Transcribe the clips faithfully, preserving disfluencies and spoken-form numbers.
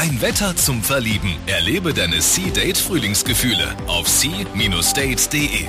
Ein Wetter zum Verlieben. Erlebe deine Sea-Date-Frühlingsgefühle auf sea Date punkt de.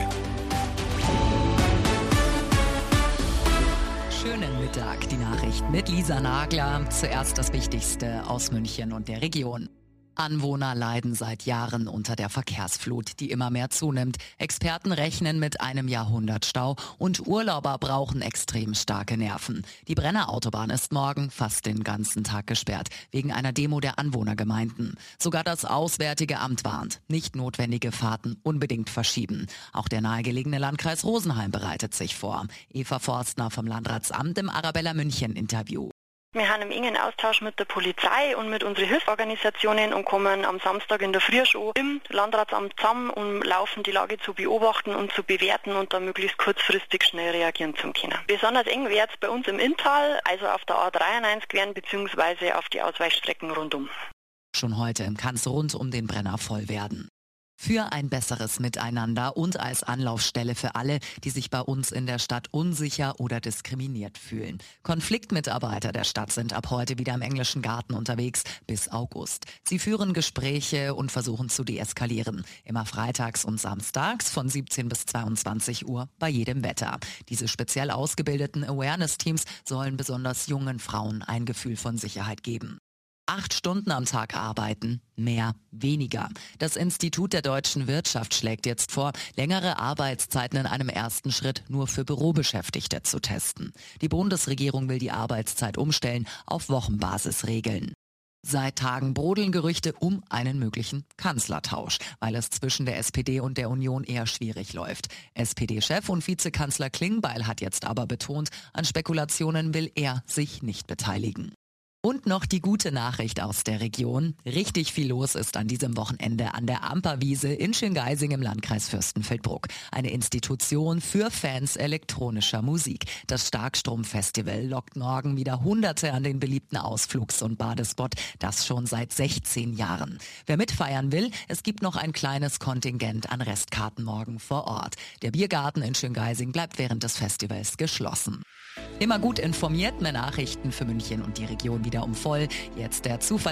Schönen Mittag, die Nachricht mit Lisa Nagler. Zuerst das Wichtigste aus München und der Region. Anwohner leiden seit Jahren unter der Verkehrsflut, die immer mehr zunimmt. Experten rechnen mit einem Jahrhundertstau und Urlauber brauchen extrem starke Nerven. Die Brenner Autobahn ist morgen fast den ganzen Tag gesperrt, wegen einer Demo der Anwohnergemeinden. Sogar das Auswärtige Amt warnt, nicht notwendige Fahrten unbedingt verschieben. Auch der nahegelegene Landkreis Rosenheim bereitet sich vor. Eva Forstner vom Landratsamt im Arabella München Interview. Wir haben im engen Austausch mit der Polizei und mit unseren Hilfsorganisationen und kommen am Samstag in der Früh schon im Landratsamt zusammen, um laufend die Lage zu beobachten und zu bewerten und dann möglichst kurzfristig schnell reagieren zu können. Besonders eng wird es bei uns im Inntal, also auf der A dreiundneunzig werden bzw. auf die Ausweichstrecken rundum. Schon heute kann es rund um den Brenner voll werden. Für ein besseres Miteinander und als Anlaufstelle für alle, die sich bei uns in der Stadt unsicher oder diskriminiert fühlen. Konfliktmitarbeiter der Stadt sind ab heute wieder im Englischen Garten unterwegs bis August. Sie führen Gespräche und versuchen zu deeskalieren. Immer freitags und samstags von siebzehn bis zweiundzwanzig Uhr bei jedem Wetter. Diese speziell ausgebildeten Awareness-Teams sollen besonders jungen Frauen ein Gefühl von Sicherheit geben. Acht Stunden am Tag arbeiten, mehr, weniger. Das Institut der deutschen Wirtschaft schlägt jetzt vor, längere Arbeitszeiten in einem ersten Schritt nur für Bürobeschäftigte zu testen. Die Bundesregierung will die Arbeitszeit umstellen, auf Wochenbasis regeln. Seit Tagen brodeln Gerüchte um einen möglichen Kanzlertausch, weil es zwischen der S P D und der Union eher schwierig läuft. S P D-Chef und Vizekanzler Klingbeil hat jetzt aber betont, an Spekulationen will er sich nicht beteiligen. Und noch die gute Nachricht aus der Region. Richtig viel los ist an diesem Wochenende an der Amperwiese in Schöngeising im Landkreis Fürstenfeldbruck. Eine Institution für Fans elektronischer Musik. Das Starkstrom-Festival lockt morgen wieder Hunderte an den beliebten Ausflugs- und Badespot. Das schon seit sechzehn Jahren. Wer mitfeiern will, es gibt noch ein kleines Kontingent an Restkarten morgen vor Ort. Der Biergarten in Schöngeising bleibt während des Festivals geschlossen. Immer gut informiert, mehr Nachrichten für München und die Region wieder um voll. Jetzt der Zufall.